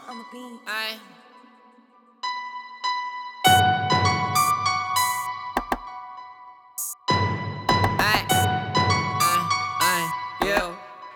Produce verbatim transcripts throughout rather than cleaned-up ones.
on the beat. Ay. Ay. Ay. Ay. Yo.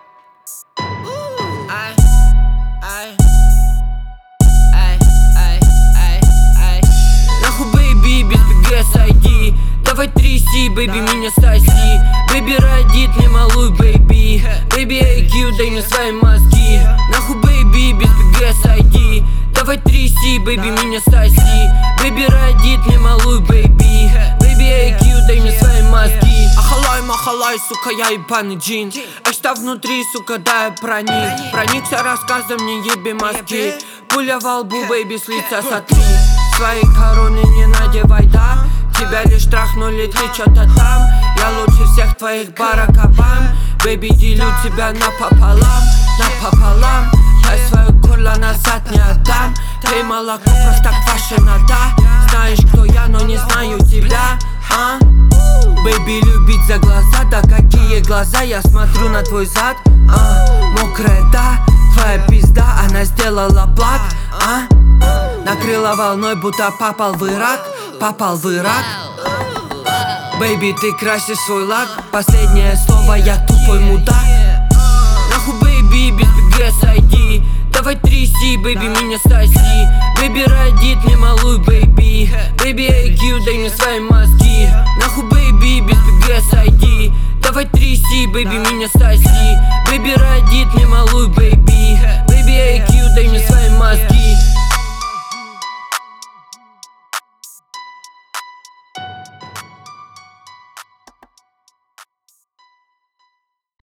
Ay. Ay. Ай, ай, ай, ай. Нахуй, бэйби, без би джи эс ай ди. Давай тряси, бэйби, меня соси. Бэйби родит мне малую, бэйби. Бэйби ай кью, дай мне свои мозги. Нахуй, бэйби, без би джи эс ай ди. Давай тряси, бэйби, меня соси. Бэйби родит мне малую, бэйби. Бэйби ай кью, дай мне свои мозги. Ахалай, махалай, сука, я ебаный джин. А что внутри, сука, да, я проник. Проникся рассказом, не еби мозги. Пуля во лбу, бэйби, с лица сотри. Свои короны не надевай, да. Тебя лишь трахнули, ты чё-то там. Я лучше всех твоих Барак Обам. Бэйби, делю тебя напополам, напополам. Я свою горло назад не отдам. Ты молоко просто квашено, да. Знаешь, кто я, но не знаю тебя, а? Бэйби, любить за глаза, да какие глаза. Я смотрю на твой зад, а? Мокрая, да, твоя пизда, она сделала плак, а? Накрыла волной, будто попал в Ирак, попал в Ирак. Бэйби, ты красишь свой лак. Последнее слово, я тупой мудак. Нахуй, бэйби, без би джи эс ай ди. Давай тряси, бэйби, меня соси. Бэйби родит мне малую, бэйби. Бэйби ай кью, дай мне свои мозги. Нахуй, бэйби, без би джи эс ай ди. Давай тряси, бэйби, меня соси. Бэйби родит мне малую, бэйби. Бэйби ай кью, дай мне свои мозги.